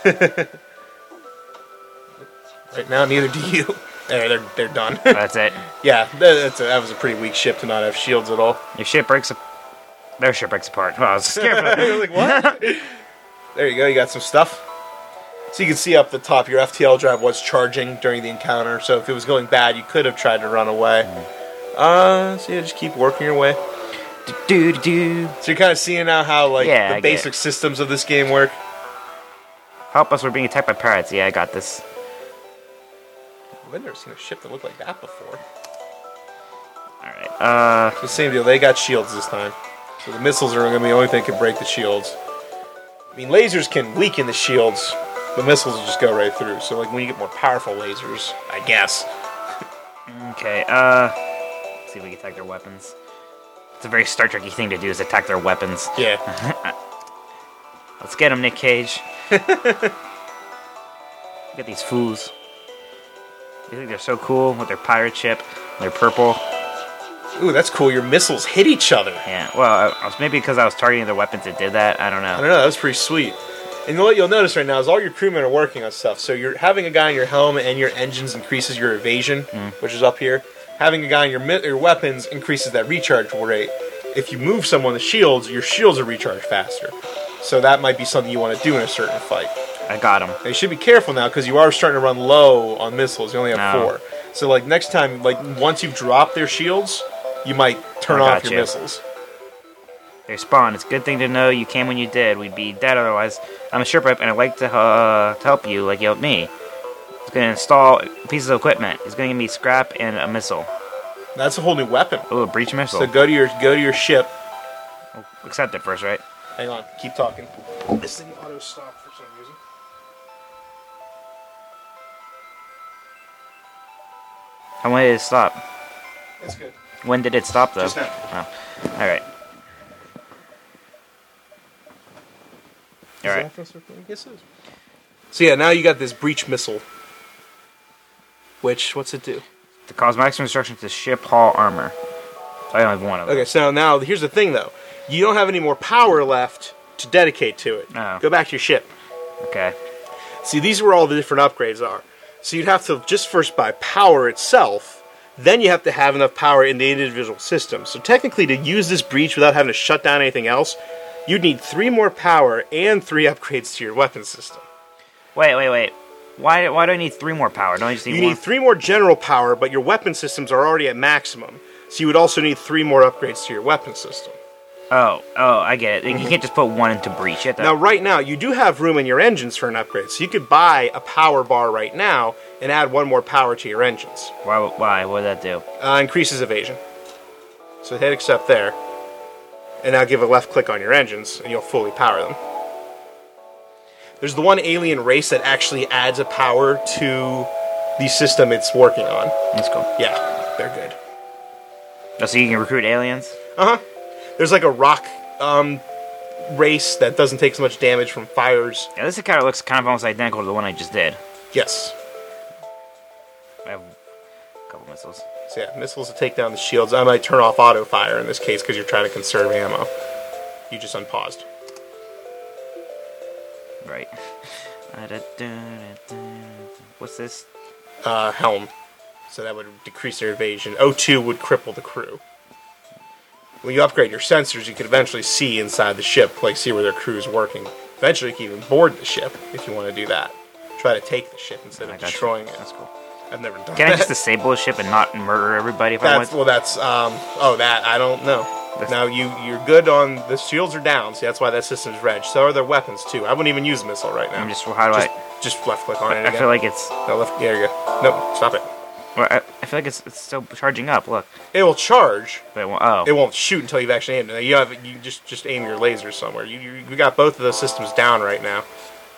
Right now, neither do you. They're done. That's it. Yeah, that was a pretty weak ship to not have shields at all. Your ship breaks Their ship breaks apart. Oh, I was scared for that. I was like, what? There you go, you got some stuff. So you can see up the top, your FTL drive was charging during the encounter, so if it was going bad, you could have tried to run away. So yeah, just keep working your way. Do. So you're kind of seeing now how, like, Yeah, I the get basic it. systems of this game work. Help us, we're being attacked by pirates. Yeah, I got this. I've never seen a ship that looked like that before. Alright, It's the same deal, they got shields this time. So the missiles are going to be the only thing that can break the shields. I mean, lasers can weaken the shields, but missiles will just go right through. So, like, when you get more powerful lasers, I guess. okay, let's see if we can attack their weapons. It's a very Star Trek-y thing to do, is attack their weapons. Yeah. Let's get them, Nick Cage. Get these fools. You think they're so cool with their pirate ship, their purple. Ooh, that's cool. Your missiles hit each other. Yeah, well, maybe because I was targeting their weapons it did that. I don't I know. don't know. That was pretty sweet. And what you'll notice right now is all your crewmen are working on stuff. So you're having a guy in your helm and your engines increases your evasion, which is up here. Having a guy in your weapons increases that recharge rate. If you move someone the shields, your shields are recharged faster. So that might be something you want to do in a certain fight. I got them. Now you should be careful now because you are starting to run low on missiles. You only have No. 4. So like next time, like once you've dropped their shields, you might turn I off got your you. missiles. They spawn. It's a good thing to know you came when you did. We'd be dead otherwise. I'm a shipwreck and I'd like to help you like you helped me. He's going to install pieces of equipment. He's going to give me scrap and a missile. That's a whole new weapon. Ooh, a breach missile. So go to your ship. Accept it first, right? Hang on, keep talking. This thing auto stopped for some reason. And when did it stop? It's good. When did it stop, though? Just now. Oh. Alright. Alright. Yes, it is. So yeah, now you got this breach missile. What's it do? To cause maximum destruction to ship hull armor. So I only have one of them. Okay, so now here's the thing though. You don't have any more power left to dedicate to it. No. Go back to your ship. Okay. See, these are where all the different upgrades are. So you'd have to just first buy power itself, then you have to have enough power in the individual systems. So technically, to use this breach without having to shut down anything else, you'd need 3 more power and 3 upgrades to your weapon system. Wait. Why do I need 3 more power? Don't I just need You one? need 3 more general power, but your weapon systems are already at maximum. So you would also need 3 more upgrades to your weapon system. Oh, I get it. You can't just put 1 into breach. You have to... Now, right now, you do have room in your engines for an upgrade. So you could buy a power bar right now and add 1 more power to your engines. Why? What would that do? Increases evasion. So hit accept there. And now give a left click on your engines, and you'll fully power them. There's the one alien race that actually adds a power to the system it's working on. That's cool. Yeah, they're good. Oh, so you can recruit aliens? Uh-huh. There's like a rock race that doesn't take so much damage from fires. Yeah, this kind of looks kind of almost identical to the one I just did. Yes. I have a couple missiles. So yeah, missiles to take down the shields. I might turn off auto fire in this case because you're trying to conserve ammo. You just unpaused. Right. What's this? Helm. So that would decrease their evasion. O2 would cripple the crew. When you upgrade your sensors, you can eventually see inside the ship, like see where their crew is working. Eventually, you can even board the ship if you want to do that. Try to take the ship instead of destroying it. That's cool. I've never done that. Can I just disable the ship and not murder everybody if I want? Well, that's that I don't know. Now you're good on the shields are down, so that's why that system's reg. So are their weapons too. I wouldn't even use a missile right now. How do I? Just left click on it. I Again. feel like it's. No left. There you go. No, stop it. Well, I feel like it's still charging up. Look. It will charge. But it won't, oh. It won't shoot until you've actually aimed it. You just aim your laser somewhere. You got both of those systems down right now.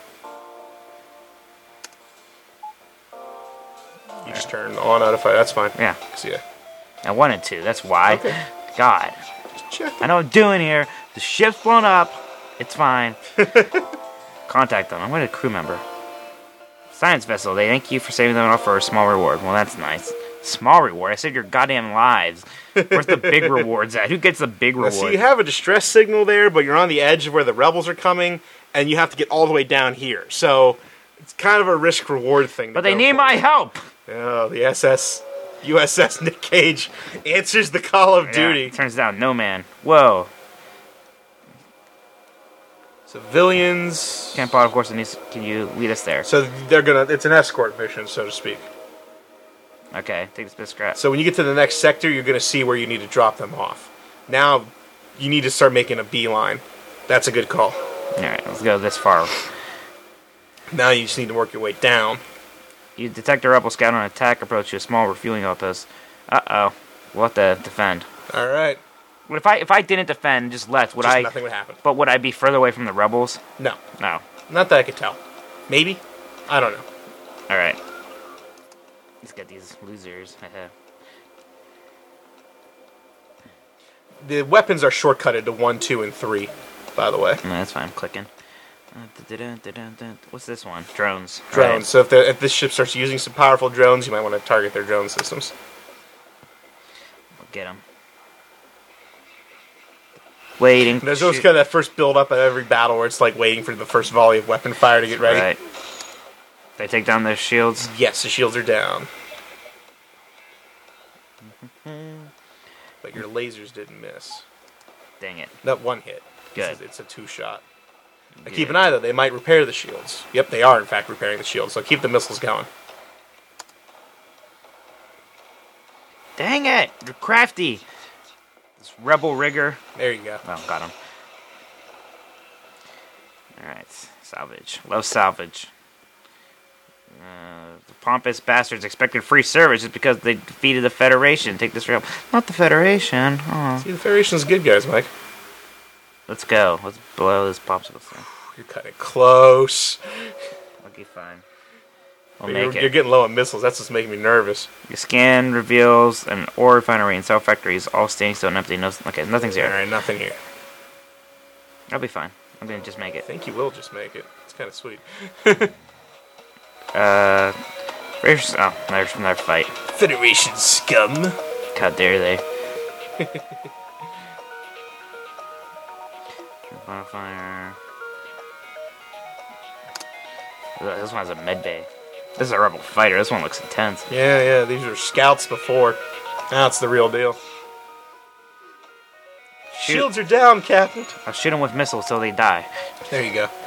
You just turn on auto fire. That's fine. Yeah. See ya. I wanted to. That's why. Okay. God. Check. I know what I'm doing here. The ship's blown up. It's fine. Contact them. I'm with a crew member. Science vessel. They thank you for saving them and offer a small reward. Well, that's nice. Small reward? I saved your goddamn lives. Where's the big rewards at? Who gets the big reward? So you have a distress signal there, but you're on the edge of where the rebels are coming, and you have to get all the way down here. So it's kind of a risk-reward thing. But they need my help. Oh, the USS Nick Cage answers the call of duty. Turns out, no man. Whoa. Civilians. Camp out, of course, can you lead us there? So it's an escort mission, so to speak. Okay, take this bit of scrap. So when you get to the next sector, you're going to see where you need to drop them off. Now, you need to start making a beeline. That's a good call. Alright, let's go this far. Now you just need to work your way down. You detect a rebel scout on attack approach to a small refueling outpost. Uh-oh. We'll have to defend. Alright. If I didn't defend, just left, Nothing would happen. But would I be further away from the rebels? No. No. Not that I could tell. Maybe? I don't know. Alright. Let's get these losers. The weapons are shortcutted to 1, 2, and 3, by the way. No, that's fine. I'm clicking. What's this one? Drones. Drones. Right. So if this ship starts using some powerful drones, you might want to target their drone systems. We'll get them. Waiting. There's always kind of that first build up at every battle where it's like waiting for the first volley of weapon fire to get ready. Right. They take down their shields. Yes, the shields are down. But your lasers didn't miss. Dang it. Not one hit. Good. It's a 2-shot. Now keep an eye though, they might repair the shields. Yep, they are in fact repairing the shields, so keep the missiles going. Dang it! You're crafty! This rebel rigger. There you go. Oh, got him. Alright, salvage. Low salvage. The pompous bastards expected free service just because they defeated the Federation. Take this rail. Not the Federation. Oh. See, the Federation's good guys, Mike. Let's go. Let's blow this popsicle thing. You're kind of close. Okay, fine. We'll make it. You're getting low on missiles. That's what's making me nervous. Your scan reveals an ore refinery and cell factories, all standing still and empty. No, okay, nothing's here. Alright, nothing here. I'll be fine. I'm gonna just make I it. think you will just make it. It's kind of sweet. There's another fight. Federation scum. How dare they? Bonfire. This one has a med bay. This is a rebel fighter. This one looks intense. Yeah, these are scouts before. Now it's the real deal. Shoot. Shields are down, Captain. I'll shoot them with missiles till they die. There you go.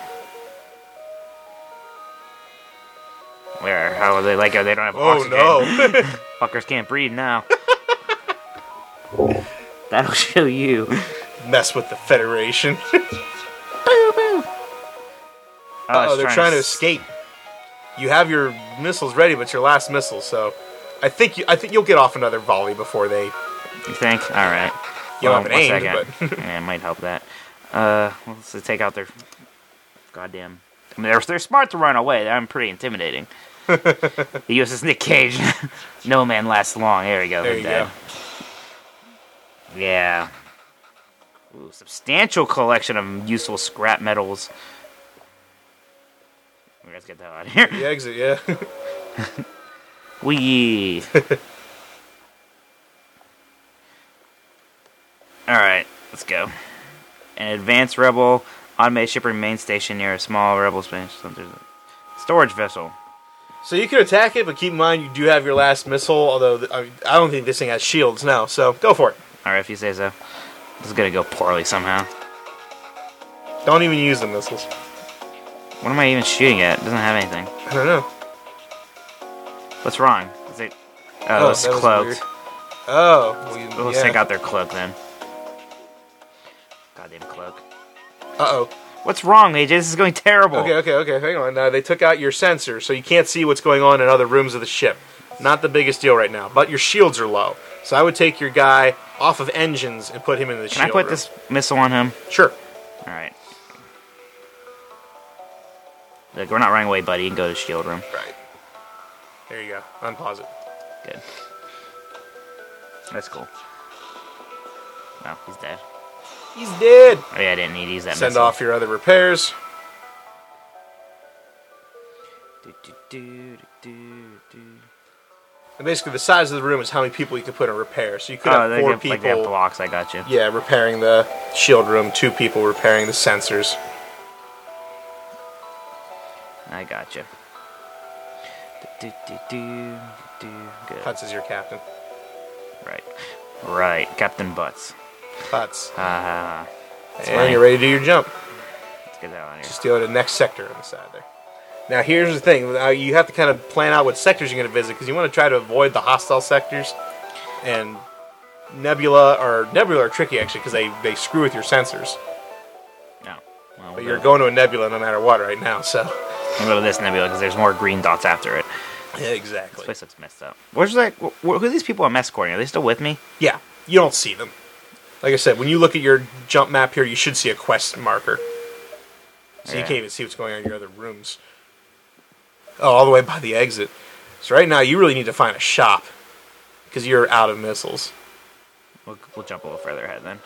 Where? How are they like? They don't have Oh, oxygen. no. Fuckers can't breathe now. That'll show you. Mess with the Federation. Oh, They're trying to escape. You have your missiles ready, but it's your last missile, so I think you'll get off another volley before they. You think? All right. You'll have it one aimed, second. but Yeah, it might help that. Let's take out their goddamn. I mean, they're smart to run away. I'm pretty intimidating. He uses Nick Cage. No man lasts long. There we go. there They're you dead. go. Yeah. Ooh, substantial collection of useful scrap metals. Let's get the hell out of here. The exit, yeah. Wee. Alright, let's go. An advanced rebel automated shipper main station near a small rebel space. Storage vessel. So you can attack it, but keep in mind you do have your last missile. Although I don't think this thing has shields now, so go for it. Alright, if you say so. This is gonna go poorly somehow. Don't even use the missiles. What am I even shooting at? It doesn't have anything. I don't know. What's wrong? Is it? Oh, it's that was cloaked. weird. Oh, well, Let's yeah. take out their cloak then. Goddamn cloak. Uh-oh. What's wrong, AJ? This is going terrible. Okay. Hang on. They took out your sensor, so you can't see what's going on in other rooms of the ship. Not the biggest deal right now, but your shields are low. So I would take your guy off of engines and put him in the shield Can I put room. this missile on him? Sure. Alright. Look, we're not running away, buddy. You can go to the shield room. Right. There you go. Unpause it. Good. That's cool. No, he's dead. He's dead. Oh yeah, I didn't need to use that Send missile. off your other repairs. And basically, the size of the room is how many people you can put in repair. So you could have they 4 have, people. like, they have blocks. I got you. Yeah, repairing the shield room. 2 people repairing the sensors. I got you. Good. Hutz is your captain. Right. Captain Butts. Hutz. That's And funny. you're ready to do your jump. Let's get that on here. Just go to the next sector on the side there. Now, here's the thing. You have to kind of plan out what sectors you're going to visit because you want to try to avoid the hostile sectors. And Nebula are tricky, actually, because they screw with your sensors. No. Well, But you're going to a Nebula no matter what right now, so... We'll go to this nebula because there's more green dots after it. Yeah, This exactly. place looks messed up. Where's like, who are these people I'm escorting? Are they still with me? Yeah, you don't see them. Like I said, when you look at your jump map here, you should see a quest marker. So you Yeah. can't even see what's going on in your other rooms. Oh, all the way by the exit. So right now, you really need to find a shop. Because you're out of missiles. We'll jump a little further ahead then.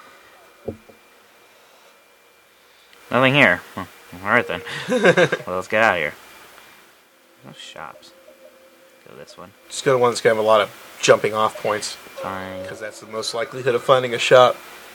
Nothing here. Huh. Alright then. Well, let's get out of here. No shops. Go this one. Just go to one that's going to have a lot of jumping off points. Fine. Because that's the most likelihood of finding a shop.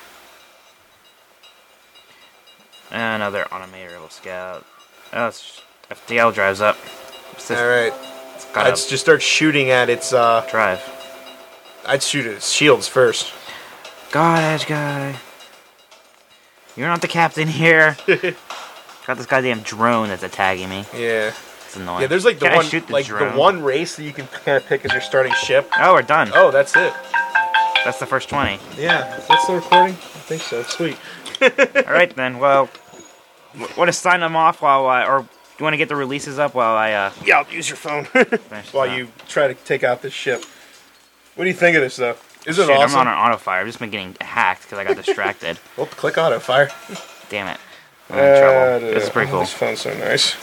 Another automated rebel scout. Oh, FTL drives up. What's this? Alright. It's got I'd just start shooting at its... drive. I'd shoot at its shields first. God, Edge guy. You're not the captain here. Got this goddamn drone that's attacking me. Yeah. It's annoying. Yeah, there's like the Can I one, shoot the like drone? the one race that you can kind of pick as your starting ship. Oh, we're done. Oh, that's it. That's the first 20. Yeah, is that still recording? I think so. Sweet. All right then. Well, want to sign them off while or do you want to get the releases up while I Yeah, I'll use your phone finish while this up? you try to take out this ship. What do you think of this stuff? Is it Shit, awesome? I'm on an auto fire. I've just been getting hacked because I got distracted. Well, click auto fire. Damn it. I'm in trouble. This is pretty cool. This phone's so nice.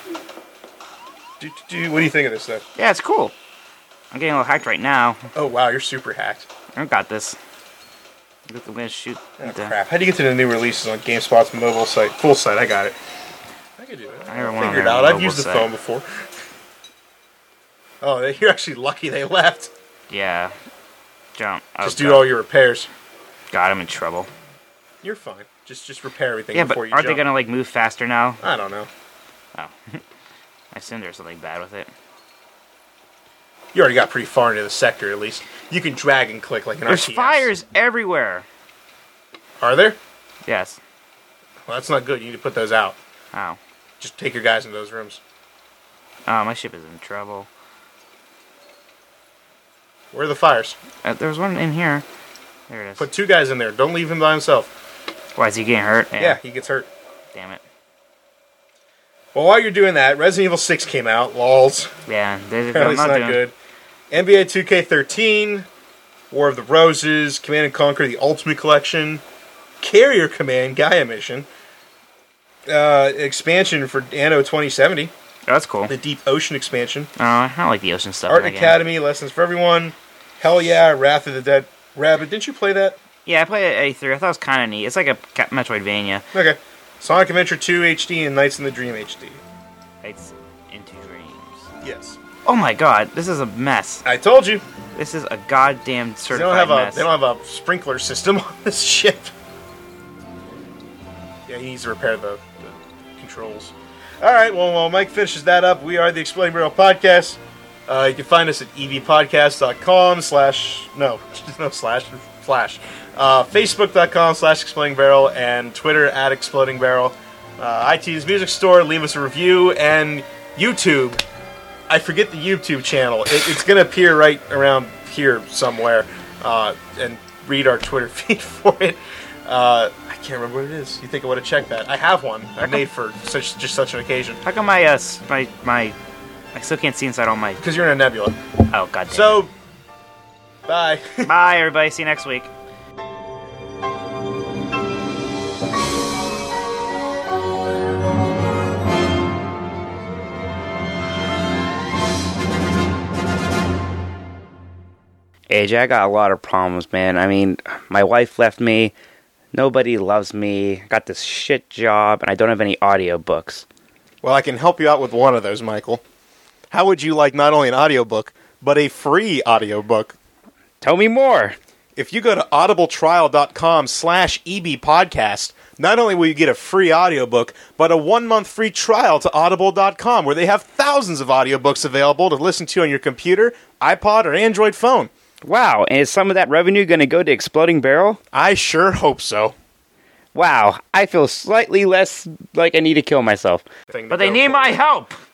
What do you think of this stuff? Yeah, it's cool. I'm getting a little hacked right now. Oh wow, you're super hacked. I got this. I'm gonna shoot. Oh, the- crap. How do you get to the new releases on GameSpot's mobile site? Full site, I got it. I could do it. I never went on Figured it their out. I've mobile used the site. phone before. Oh, you're actually lucky they left. Yeah. Jump. Oh, Just do God. all your repairs. God, I'm in trouble. You're fine. Just repair everything Yeah, but before you aren't jump. they gonna like move faster now? I don't know. Oh. I assume there's something bad with it. You already got pretty far into the sector, at least. You can drag and click like an There's RTS. fires everywhere. Are there? Yes. Well, that's not good. You need to put those out. Oh. Just take your guys into those rooms. Oh, my ship is in trouble. Where are the fires? There's one in here. There it is. Put 2 guys in there. Don't leave him by himself. Why, is he getting hurt? Yeah, he gets hurt. Damn it. Well, while you're doing that, Resident Evil 6 came out. Lols. Yeah, they're Apparently not it's not doing good. NBA 2K13, War of the Roses, Command & Conquer, the Ultimate Collection, Carrier Command, Gaia Mission, expansion for Anno 2070, Oh, that's cool. the Deep Ocean expansion, I don't like the ocean stuff. Art in that game. Academy, Lessons for Everyone, Hell Yeah, Wrath of the Dead Rabbit. Didn't you play that? Yeah, I played it at A3. I thought it was kind of neat. It's like a Metroidvania. Okay. Sonic Adventure 2 HD and Nights in the Dream HD. It's into dreams. Yes. Oh my god, this is a mess. I told you. This is a goddamn They certified mess. they don't have a sprinkler system on this ship. Yeah, he needs to repair the controls. Alright, well, while Mike finishes that up, we are the Exploding Barrel Podcast. You can find us at evpodcast.com Facebook.com/Exploding Barrel and Twitter at Exploding Barrel. iTunes Music Store, leave us a review, and YouTube. I forget the YouTube channel. It's going to appear right around here somewhere, and read our Twitter feed for it. I can't remember what it is. You think I would have checked that? I have one. I made for such an occasion. How come my I still can't see inside all my... Because you're in a nebula. Oh, goddamn. So, bye. Bye, everybody. See you next week. AJ, I got a lot of problems, man. I mean, my wife left me. Nobody loves me. Got this shit job, and I don't have any audiobooks. Well, I can help you out with one of those, Michael. How would you like not only an audiobook, but a free audiobook? Tell me more. If you go to audibletrial.com/ebpodcast, not only will you get a free audiobook, but a 1-month free trial to audible.com, where they have thousands of audiobooks available to listen to on your computer, iPod, or Android phone. Wow, and is some of that revenue going to go to Exploding Barrel? I sure hope so. Wow, I feel slightly less like I need to kill myself. But they need my help!